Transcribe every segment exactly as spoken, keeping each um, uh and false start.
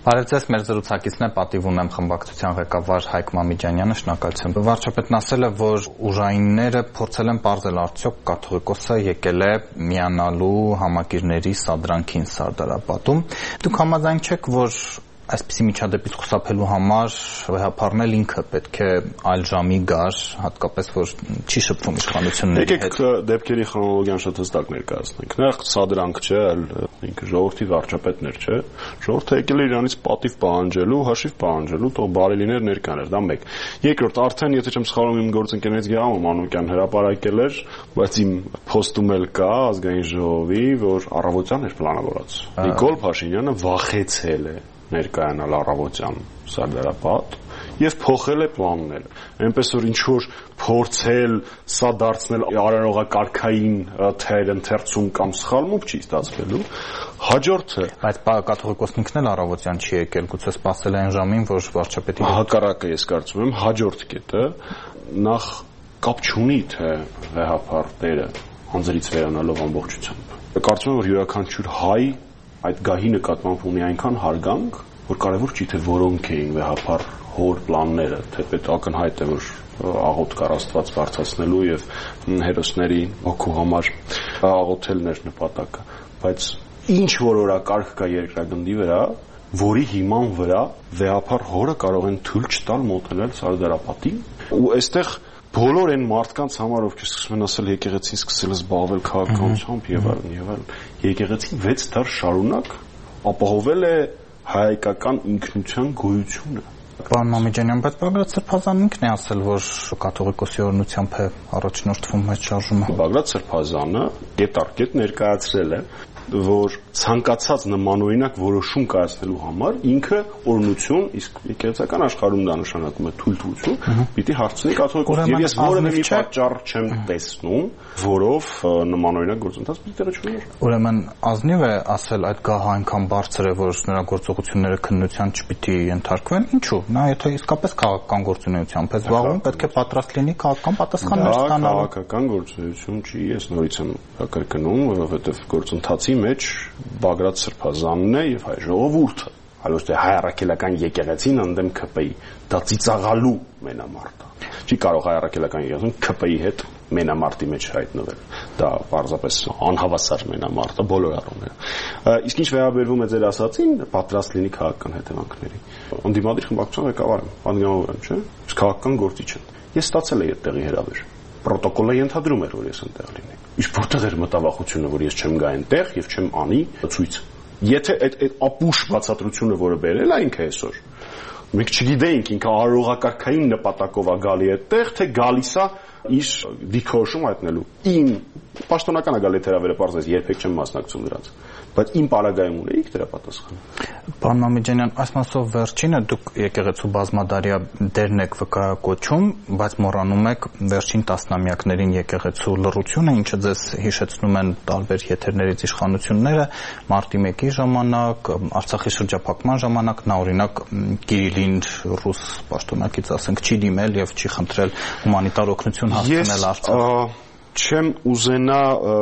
Բարև ձեզ, մեր զրուցակիցն է, պատիվ ունեմ խմբակցության ղեկավար Հայկ Մամիջանյանը, շնորհակալություն։ Վարչապետն ասել է, որ ուժայինները փորձել են պարզել արդյոք կաթողիկոսը եկել է միանալու համակիրների սադրանքին Սարդարապատում։ Դուք համաձայն չեք, որ այսպիսի միջադեպից խուսափելու համար վեհապարն էլ ինքը պետք է այլ ժամի գար, հատկապես որ չի շփվում իշխանությունների հետ։ Եկեք դեպքերի քրոնոլոգիան շատ հստակ ներկայացնենք։ Նախ սադրանք չէ, այլ ինքը ժողովրդի վարչապետներ չէ։ Ժողովուրդը եկել է իրանից պատիվ պահանջելու, հաշիվ պահանջելու, թող բարի լիներ ներկաներ, դա մեկ։ Երկրորդ, արդեն եթե չեմ սխալվում, իմ գործընկերներից Գեհամ Մանուկյան հրապարակել էր, բայց իմ փոստում էլ կա ազգային ժողովի, որ առավոտյան էր պլանավորած։ Նիկոլ Փաշինյանը վախեցել է ներկայանալ առավոտյան Սարդարապատ եւ փոխել է պլանները։ Այնպես որ ինչ որ փորձել սա դարձնել արարողակարգային թեր ընթերցում կամ սխալմունք չի ստացվելու։ Հաջորդը, բայց կաթողիկոսն ինքն էլ առավոտյան չի եկել, գուցե սպասել է այն ժամին, որ վարչապետի հակառակը ես կարծում եմ, հաջորդ կետը նախ կապ չունի թե վեհապար տերը անձրից վերանալով ամբողջությամբ։ Կարծում եմ որ յուրաքանչյուր հայ այդ գահի նկատմամբ ունի այնքան հարգանք, որ կարևոր չի թե որոնք էին վեհապար հոր պլանները, թե պետք ակնհայտ է որ աղոտ կար Աստված բարձրացնելու եւ հերոսների հոգու համար աղոթելն էր նպատակը, բայց ինչ որ օրակարգ կա երկրագնդի վրա, որի հիման վրա վեհապար հորը կարող են թույլ չտալ մոտենել Սարդարապատին, ու այստեղ բոլոր այն մարդկանց համար, ովքեր սկսում են ասել եկեղեցին սկսել է զբաղվել քաղաքականությամբ եւ այլն եւ այլն, եկեղեցին վեց դար շարունակ ապահովել է հայկական ինքնության գոյությունը։ Պարոն Մամիջանյան, բայց Բագրատ Սրբազանն ինքն է ասել, որ կաթողիկոսի օրհնությամբ է առաջնորդվում այդ շարժումը։ Բագրատ Սրբազանը կետառ-կետ ներկայացրել է, որ ցանկացած նմանօրինակ որոշում կայացնելու համար ինքը օրհնություն, իսկ եկեղեցական աշխարհում դա նշանակում է թույլտվություն, պիտի հարցնի կաթողիկոսին։ Եվ ես որևէ մի պատճառ չեմ տեսնում, որով նմանօրինակ գործընթաց պիտի տեղի չունենա։ Ուրեմն ազնիվ է ասել այդ գահը այնքան բարձր է, որ նրա գործողությունները քննության չպիտի ենթարկվեն։ Ինչու՞։ Նա եթե իսկապես քաղաքական գործունեությամբ է զբաղվում, պետք է պատրաստ լինի քաղաքական պատասխաններ ստանալու։ Քաղաքական գործունեություն չի, ես նորից եմ կրկնում, որովհետև գործընթացի մեջ Բագրատ Սրբազանն է եւ հայ ժողովուրդը, այլ ոչ թե հայ առաքելական եկեղեցին ընդդեմ K P I, դա ծիծաղալու մենամարտ է։ Չի կարող հայ առաքելական եկեղեցին K P I հետ մենամարտի մեջ հայտնվել։ Դա պարզապես անհավասար մենամարտ է բոլոր առումներով։ Իսկ ինչ վերաբերվում է ձեր ասացին, պատրաստ լինի քաղաքական հետևանքների։ Անդիմադիր խմբակցության ղեկավար եմ, պատգամավոր եմ, չէ՞։ Իսկ քաղաքական գործիչ եմ։ Ես ստացել եմ այդտեղի հրավեր։ Պրոտոկոլը ենթադրում էր, որ ես այնտեղ լինեմ։ Իսկ որտեղ էր մտավախությունը, որ ես չեմ գա այնտեղ եւ չեմ անի ցույց։ Եթե այդ այդ ապուշ բացատրությունը, որը բերել է ինքը այսօր, մենք չգիտեինք ինքը արարողակարգային նպատակով է գալի այդտեղ, թե գալիս է իր դիքորոշում հայտնելու։ Իմ պաշտոնական է գալի հրավերը, պարզես երբեք չեմ մասնակցում դրանց, բայց իմ պարագայում ունեիք դրա պատասխանը։ Պարոն Մամիջանյան, այս մասով վերջինը դուք եկեղեցու բազմադարյա դերն եք վկայակոչում, բայց մոռանում եք վերջին տասնամյակներին եկեղեցու լռությունը, ինչը ձեզ հիշեցնում են տարբեր եթերներից իշխանությունները, մարտի մեկի ժամանակ, Արցախի շրջափակման ժամանակ, նա օրինակ Կիրիլին ռուս պաշտոնակից ասենք չի դիմել եւ չի խնդրել հումանիտար օգնություն հասցնել Արցախ։ Չեմ ուզենա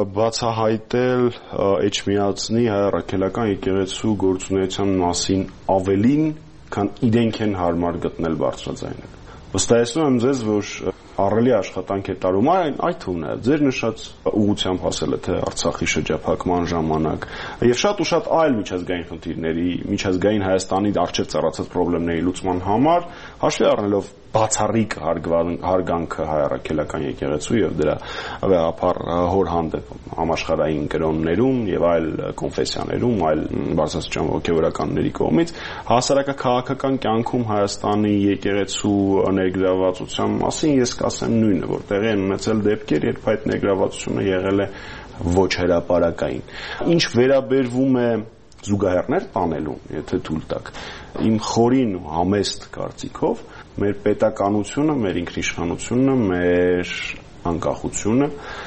բացահայտել էջմիածնի հայ առաքելական եկեղեցու գործունեության մասին ավելին, քան իրենք են հարմար գտնել բարձրաձայնել։ Վստահեցնում եմ ձեզ, որ առելի աշխատանք է տարում այն այդ թվում է ձեր նշած ուղղությամբ հասել է թե Արցախի շրջափակման ժամանակ եւ շատ ու շատ այլ միջազգային խնդիրների, միջազգային Հայաստանի արժեվ ծառացած խնդիրների լուծման համար հաշվի առնելով բացառիկ հարգանքը հայ առաքելական եկեղեցու եւ դրա վեհապար հոր հանդեպ համաշխարհային կրոններում եւ այլ կոնֆեսիաներում, այլ բարձրաստիճան հոգեվորականների կողմից հասարակական կյանքում Հայաստանի եկեղեցու ներգրավվածության մասին ես կասեմ նույնը, որ տեղի են ունեցել դեպքեր, երբ այդ ներգրավվածությունը եղել է ոչ հրապարակային։ Ինչ վերաբերվում է զուգահեռներ տանելու, եթե թույլ տաք, իմ խորին ու համեստ կարծիքով մեր պետականությունը, մեր ինքնիշխանությունը, մեր անկախությունը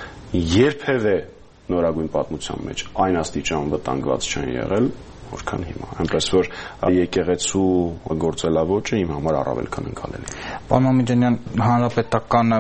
երբևէ նորագույն պատմության մեջ այն աստիճան վտանգված չեն եղել, որքան հիմա։ Այնպես որ եկեղեցու գործելավոճը իմ համար առավել քան ընկալելի։ Պարոն Մամիջանյան, հանրապետականը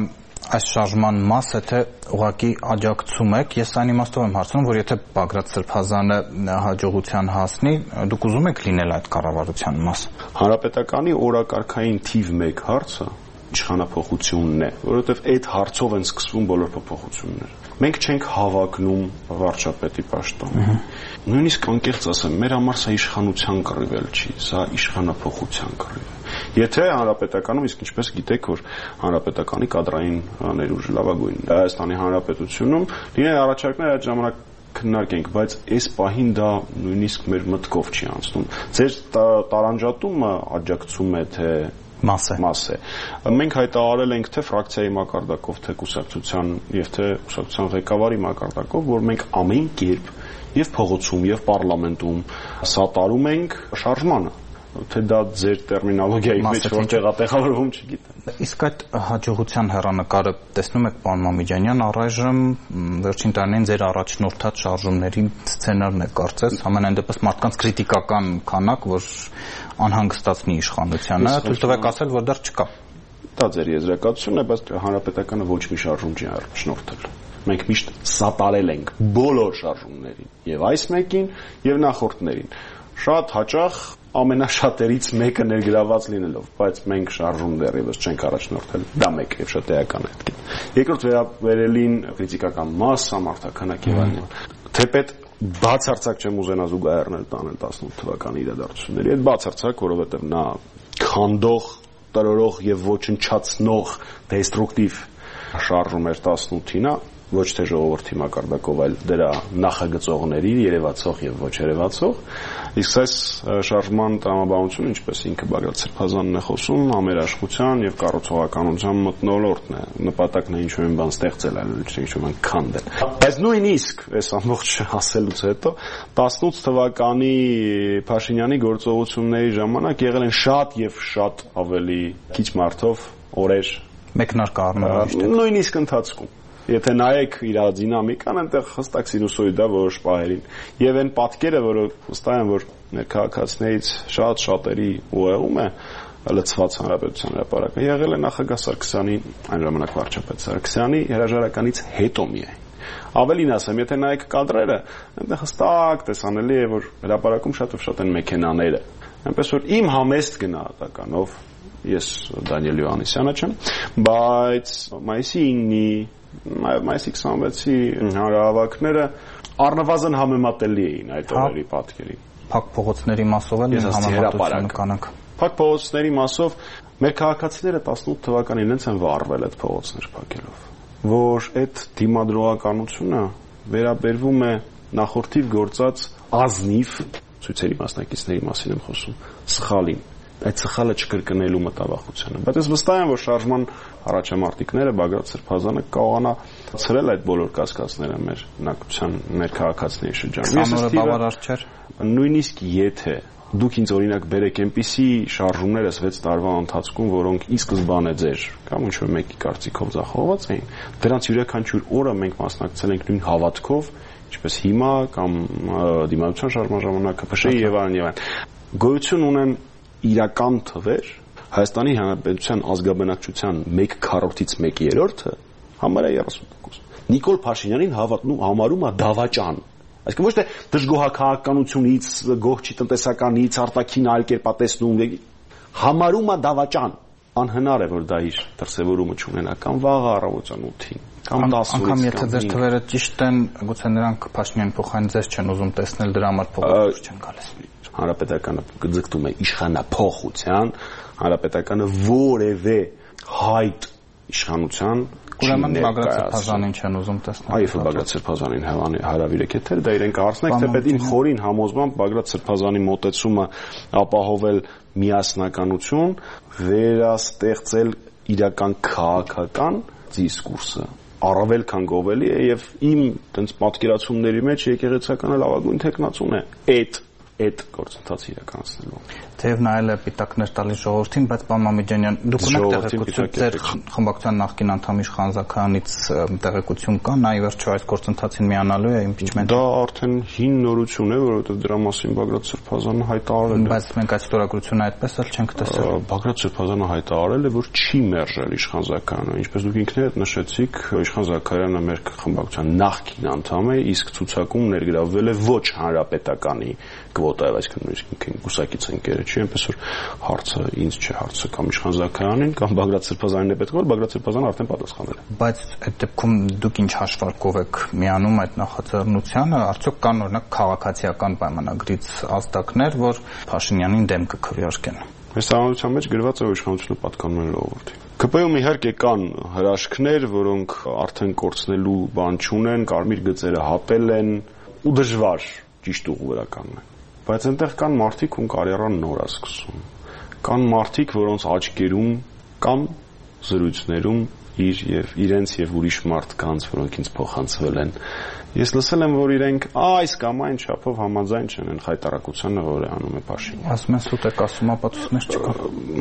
այս շարժման մասը թե ուղղակի աջակցում եք։ Ես այն իմաստով եմ հարցնում, որ եթե Բագրատ Սրբազանը հաջողության հասնի, դուք ուզում եք լինել այդ կառավարության մաս։ Հանրապետականի օրակարգային թիվ մեկ հարցը իշխանափոխությունն է, որովհետև այդ հարցով են սկսվում բոլոր փոփոխությունները։ Մենք չենք հավակնում վարչապետի պաշտոնը։ Նույնիսկ անկեղծ ասեմ, մեր համար սա իշխանության կռիվ չի, սա իշխանափոխության կռիվ է։ Եթե հանրապետականում, իսկ ինչպես գիտեք, որ հանրապետականի կադրային ներուժը լավագույն Հայաստանի Հանրապետությունում լինեն առաջարկներ այդ ժամանակ քննարկենք, բայց այս պահին դա նույնիսկ մեր մտքով չի անցնում։ Ձեր տարանջատումը աջակցում է թե մաս է։ Մաս է։ Մենք հայտարարել ենք թե ֆրակցիայի մակարդակով, թե կուսակցության եւ թե կուսակցության ղեկավարի մակարդակով, որ մենք ամեն կերպ եւ փողոցում եւ պարլամենտում սատարում ենք շարժմանը, թե դա ձեր տերմինոլոգիայի մեջ որտեղ է տեղավորվում, չգիտեմ։ Իսկ այդ հաջողության հեռանկարը տեսնում եք, պարոն Մամիջանյան, առայժմ վերջին տարիներին ձեր առաջնորդած շարժումների սցենարն է կարծես, ամենայն դեպս մարդկանց քրիտիկական քանակ, որ անհանգստացնի իշխանությանը, թույլ տվեք ասել, որ դեռ չկա։ Դա ձեր եզրակացությունն է, բայց հանրապետականը ոչ մի շարժում չի առաջնորդել։ Մենք միշտ սատարել ենք բոլոր շարժումներին, եւ այս մեկին, եւ նախորդներին։ Շատ հաճախ ամենաշատերից մեկը ներգրաված լինելով, բայց մենք շարժում դեռևս չենք առաջնորդել, դա մեկ եւ շատ էական է այդ։ Երկրորդ վերաբերելին քրիտիկական մասսա, մարդաքանակ եւ այլն։ Թեպետ բացարձակ չեմ ուզենա զուգահեռնել տանել տասնութ թվականի իրադարձությունների հետ, բացարձակ, որովհետեւ նա քանդող, տրորող եւ ոչնչացնող դեստրուկտիվ շարժում էր տասնութին, ոչ թե ժողովրդի մակարդակով, այլ դրա նախագծողների, երևացող եւ ոչ երևացող։ Իսկ այս շարժման տրամաբանությունը, ինչպես ինքը Բագրատ Սրբազանն է խոսում, համերաշխության եւ կառուցողականության մթնոլորտն է։ Նպատակն է ինչ-որ բան ստեղծել, այլ ոչ թե ինչ-որ բան քանդել։ Բայց նույնիսկ այս ամբողջ ասելուց հետո տասնութ թվականի Փաշինյանի գործողությունների ժամանակ եղել են շատ եւ շատ ավելի քիչ մարդով օրեր մեկնարկը առնվազն նույնիսկ ընթացքում։ Եթե նայեք իր դինամիկան, այնտեղ հստակ սինուսոիդ է որոշ պահերին։ Եվ այն պատկերը, որը վստահ եմ, որ ներքաղաքացիներից շատ շատերի ուղեղում է լցված հանրապետության հրապարակը, եղել է նախագահ Սարգսյանի, այն ժամանակ վարչապետ Սարգսյանի հրաժարականից հետո միայն։ Ավելին ասեմ, եթե նայեք կադրերը, այնտեղ հստակ տեսանելի է, որ հրապարակում շատ ու շատ են մեքենաները։ Այնպես որ իմ համեստ գնահատականով, ես Դանիել Յոհաննիսյանը չեմ, բայց մայիսի իննի մայիսի քսանվեցի հանրահավաքները առնվազն համեմատելի էին այդ օրերի պատկերին։ Փակ փողոցների մասով էլ համեմատություն կանանք։ Փակ փողոցների մասով մեր քաղաքացիները տասնութ թվականին ինձ են վառվել այդ փողոցներ փակելով, որ այդ դիմադրողականությունը վերաբերվում է նախորդիվ գործած ազնիվ ցույցերի մասնակիցների մասին եմ խոսում, սխալին, այդ սխալը չկրկնելու մտավախությանը։ Բայց ես վստահ եմ, որ շարժման առաջամարտիկները Բագրատ Սրբազանը կարողանա ցրել այդ բոլոր կասկածները մեր նակության, մեր քաղաքացիների շրջանում։ Ես բավարար չէր։ Նույնիսկ եթե դուք ինձ օրինակ բերեք այնպիսի շարժումներ վեց տարվա ընթացքում, որոնք ի սկզբանե ձեր կամ ինչ-որ մեկի կարծիքով ձախողված էին, դրանց յուրաքանչյուր օրը մենք մասնակցել ենք նույն հավատքով, ինչպես հիմա կամ դիմադրության շարժման ժամանակ ԿՓՇ-ի եւ այլն եւ այլն։ Գոյություն ունեն իրական թվեր, Հայաստանի Հանրապետության ազգաբնակչության մեկ քառորդից մեկ երրորդը համարյա երեսուն տոկոս։ Նիկոլ Փաշինյանին հավատնում համարում է դավաճան։ Այսինքն ոչ թե դժգոհականությունից, գողջի տնտեսականից, արտաքին այլ կերպ տեսնում, համարում է դավաճան։ Անհնար է, որ դա իր դրսևորումը չունենա կամ վաղը առավոտյան ութին, կամ տասը անգամ եթե ձեր թվերը ճիշտ են, գուցե նրանք Փաշինյանի փոխարեն ձեզ չեն ուզում տեսնել, դրա համար փոխանցում չեն գալիս։ Հանրապետականը գծկտում է իշխանափոխության, հանրապետականը որևէ հայտ իշխանության Ուրեմն Բագրատ Սրբազանին չեն ուզում տեսնել։ Այո, Բագրատ Սրբազանին հրավիրեք եթեր, դա իրենք հարցնեք, թեպետ իմ խորին համոզմամբ Բագրատ Սրբազանի մոտեցումը ապահովել միասնականություն, վերաստեղծել իրական քաղաքական դիսկուրսը առավել քան գովելի է եւ իմ տենց պատկերացումների մեջ եկեղեցականը լավագույն տեխնացուն է այդ այդ գործընթացը իրականացնելու։ Թեև նայել է պիտակներ տալիս ժողովրդին, բայց պարոն Մամեջանյան, դուք ունեք տեղեկություն ձեր խմբակցության նախկին անդամ Իշխան Զաքարյանից տեղեկություն կա, նա ի վերջո այս գործընթացին միանալու է իմպիչմենտ։ Դա արդեն հին նորություն է, որովհետև դրա մասին Բագրատ Սրբազանը հայտարարել է։ Բայց մենք այդ ստորագրությունը այդպես էլ չենք տեսել։ Բագրատ Սրբազանը հայտարարել է, որ չի մերժել Իշխան Զաքարյանը, ինչպես դուք ինքներդ նշեցիք, Իշխան Զաքարյանը մեր խմբակցության նախկին անդամ է, իսկ ցուցակում ներգրավվել է ոչ հանրապետականի կվոտայով, այսինքն նույնիսկ կուսակից ընկերը չի, այնպես որ հարցը ինձ չէ, հարցը կամ Իշխան Զաքարյանին կամ Բագրատ Սրբազանին է պետք, որ Բագրատ Սրբազանը արդեն պատասխանել է։ Բայց այդ դեպքում դուք ինչ հաշվարկով եք միանում այդ նախաձեռնությանը, արդյոք կան օրինակ քաղաքացիական պայմանագրից ազդակներ, որ Փաշինյանին դեմ կքվեարկեն։ Այս համանության մեջ գրված է, որ իշխանությունը պատկանում է ժողովրդին։ ԿՊ-ում իհարկե կան հրաշքներ, որոնք արդեն կորցնելու բան չունեն, կարմիր գծերը հատել են ու դժվար ճիշտ ուղու վրա կանգնեն։ Բայց այնտեղ կան մարդիկ, ում կարիերան նոր է սկսում։ Կան մարդիկ, որոնց աչքերում կամ զրույցներում իր եւ իրենց եւ ուրիշ մարդկանց, որոնք ինձ փոխանցվել են, ես լսել եմ, որ իրենք այս կամ այն չափով համաձայն չեն այն խայտարակությանը, որը անում է Փաշինյանը։ Ասում են սուտ եք ասում, ապացույցներ չկա։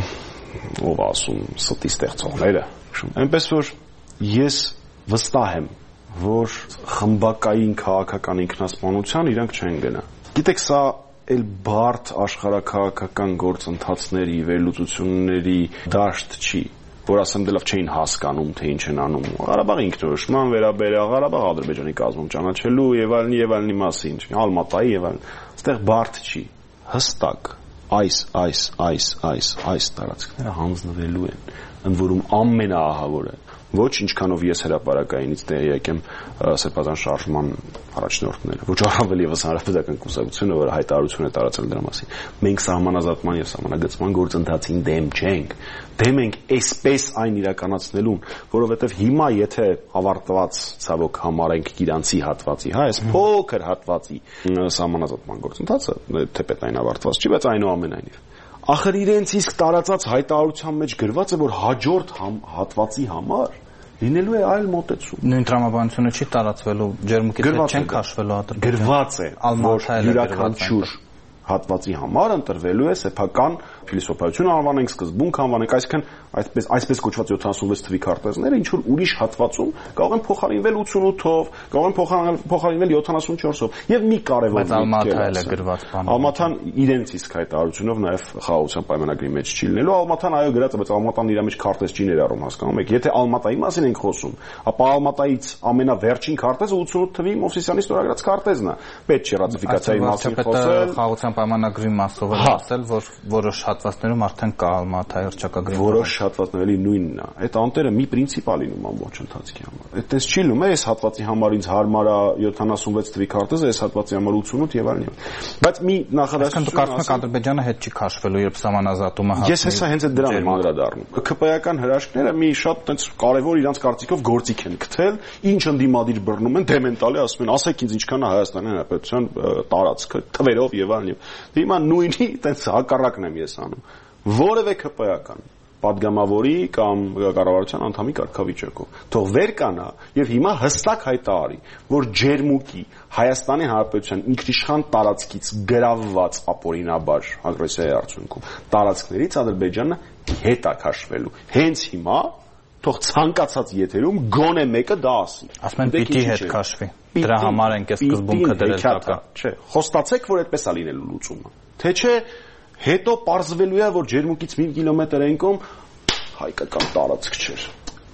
Ով ասում, ստի ստեղծողները։ Այնպես որ ես վստահ եմ, որ խմբակային քաղաքական ինքնասպանության իրանք չեն գնա։ Գիտեք, սա էլ բարդ աշխարհաքաղաքական գործընթացների, վերլուծությունների դաշտ չի, որ ասեմ դե լավ չէին հասկանում, թե ինչ են անում։ Ղարաբաղի ինքնորոշման վերաբերյալ, Ղարաբաղ Ադրբեջանի կազմում ճանաչելու եւ այլն եւ այլնի մասին, Ալմատայի եւ այլն։ Այստեղ բարդ չի, հստակ այս այս այս այս այս տարածքները հանձնվելու են, ընդ որում ամենաահավորը ոչ ինչքանով ես հրապարակայինից տեղյակ եմ Սրբազան շարժման առաջնորդները, ոչ առավել եւս հանրապետական կուսակցությունը, որը հայտարարություն է տարածել դրա մասին։ Մենք սահմանազատման եւ սահմանագծման գործընթացին դեմ չենք, դեմ ենք այսպես այն իրականացնելուն, որովհետեւ հիմա եթե ավարտված ցավոք համարենք Գիրանցի հատվածի, հա, այս փոքր հատվածի սահմանազատման գործընթացը, թեպետ այն ավարտված չի, բայց այնուամենայնիվ ախր իրենց իսկ տարածած հայտարարության մեջ գրված է, որ հաջորդ համ, հատվածի համար լինելու է այլ մոտեցում։ Նույն տրամաբանությունը չի տարածվելու, ջերմուկից հետ չեն քաշվելու Ադրբեջան։ Գրված է, որ յուրաքանչյուր հատվածի համար ընտրվելու է սեփական փիլիսոփայություն անվանենք, սկզբունք անվանենք, այսինքն այսպես այսպես կոչված յոթանասունվեց թվի քարտեզները ինչ որ ուրիշ հատվածում կարող են փոխարինվել ութսունութով, կարող են փոխարինվել յոթանասունչորսով եւ մի կարևոր Ալմաթայել է գրված բանը։ Ալմաթան իրենց իսկ հայտարարությունով նաեւ խաղաղության պայմանագրի մեջ չի լինելու, Ալմաթան այո գրած է, բայց Ալմատան իր մեջ քարտեզ չի ներառում, հասկանում եք։ Եթե Ալմատայի մասին ենք խոսում, ապա Ալմատայից ամենավերջին քարտեզը ութսունութ թվի Մովսիսյանի ստորագրած քարտեզն է։ Պետք չի ռատիֆիկացիայի մասին խոսել։ Խաղաղության պայմանագրի մասով է ասել, որ որոշ հատվածներում արդեն կա Ալմաթայի հռչակագրի որոշ հատվածների նույնն է։ Այդ անտերը մի պրինցիպ է լինում ամբողջ ընթացքի համար։ Այդտենց չի լինում, այս հատվածի համար ինձ հարմար է յոթանասունվեց թվի քարտեզը, այս հատվածի համար ութսունութ եւ այլն։ Բայց մի նախադասություն։ Դուք կարծում եք Ադրբեջանը հետ չի քաշվելու, երբ սահմանազատումը հասնի։ Ես հեսա հենց այդ դրան եմ անդրադառնում։ ԿՊ-ական հրաշքները մի շատ տենց կարևոր իրանց կարծիքով գործիք են գտել, ինչ ընդդիմադիր բռնում են, դեմ են տալի, ասում են, ասեք ինձ ինչքան է Հայաստանի Հանրապետության տարածքը, թվերով եւ այլն։ Հիմա նույնի տենց հակառակն եմ ես անում։ Որևէ ԿՊ-ական պատգամավորի կամ կառավարության անդամի կարգավիճակով թող վեր կանա եւ հիմա հստակ հայտարարի, որ ջերմուկի Հայաստանի Հանրապետության ինքնիշխան տարածքից գրավված ապօրինաբար ագրեսիայի արդյունքում տարածքներից Ադրբեջանը հետ է քաշվելու։ Հենց հիմա թող ցանկացած եթերում գոնե մեկը դա ասի։ Ասում են պիտի հետ քաշվի։ Դրա համար ենք այս սկզբունքը դրել տակա։ Չէ, խոստացեք, որ այդպես է լինելու լուծումը։ Թե չէ հետո պարզվելու է, որ ջերմուկից մի կիլոմետր ենկոմ հայկական տարածք չէր։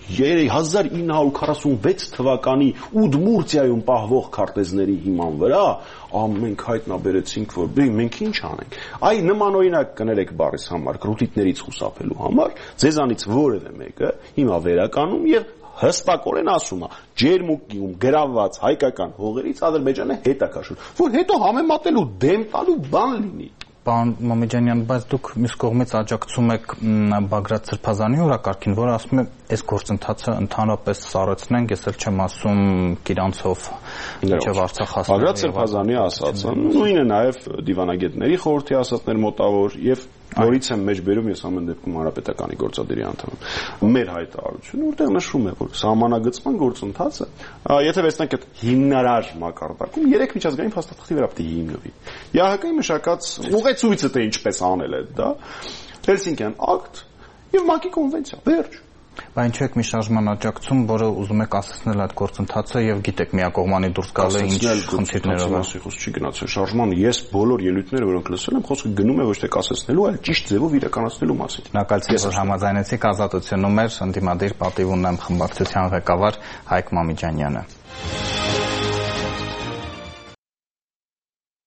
հազար ինը հարյուր քառասունվեց թվականի Ուդմուրտիայում պահվող քարտեզների հիման վրա մենք հայտնաբերեցինք, որ մենք ինչ անենք։ Այ նման օրինակ կներեք բառիս համար, կրուտիտներից խուսափելու համար, ձեզանից որևէ մեկը հիմա վերականում եւ հստակորեն ասում է, ջերմուկիում գրավված հայկական հողերից Ադրբեջանը հետ է քաշում, որ հետո համեմատելու դեմ տալու բան լինի։ Պարոն Մամեջանյան, բայց դուք մյուս կողմից աջակցում եք Բագրատ Սրբազանի օրակարգին, որը ասում է, այս գործընթացը ընդհանրապես սառեցնենք, ես էլ չեմ ասում Կիրանցով մինչև Արցախ հասնելը։ Բագրատ Սրբազանի ասածը նույնը նաև դիվանագետների խորհրդի ասածներ մոտավոր եւ Նորից եմ մեջ բերում ես ամեն դեպքում հանրապետականի գործադիրի անդամ եմ։ Մեր հայտարարությունը որտեղ նշվում է, որ սահմանագծման գործընթացը, եթե վերցնենք այդ հիմնարար մակարդակում, երեք միջազգային փաստաթղթի վրա պետք է հիմնվի։ ԵԱՀԿ-ի մշակած ուղեցույցը թե ինչպես անել է դա, Հելսինկյան ակտ եւ ՄԱԿ-ի կոնվենցիա։ Վերջ։ Բայց ինչու եք մի շարժման աջակցում, որը ուզում եք ասացնել այդ գործընթացը եւ գիտեք միակողմանի դուրս գալը ինչ խնդիրներով է։ Խոսքը չի գնացել շարժման, ես բոլոր ելույթները, որոնք լսել եմ, խոսքը գնում է ոչ թե կասեցնելու, այլ ճիշտ ձևով իրականացնելու մասին։ Շնորհակալություն, որ համաձայնեցիք, ազատությունում էր ընդդիմադիր պատիվ ունեմ խմբակցության ղեկավար Հայկ Մամիջանյանը։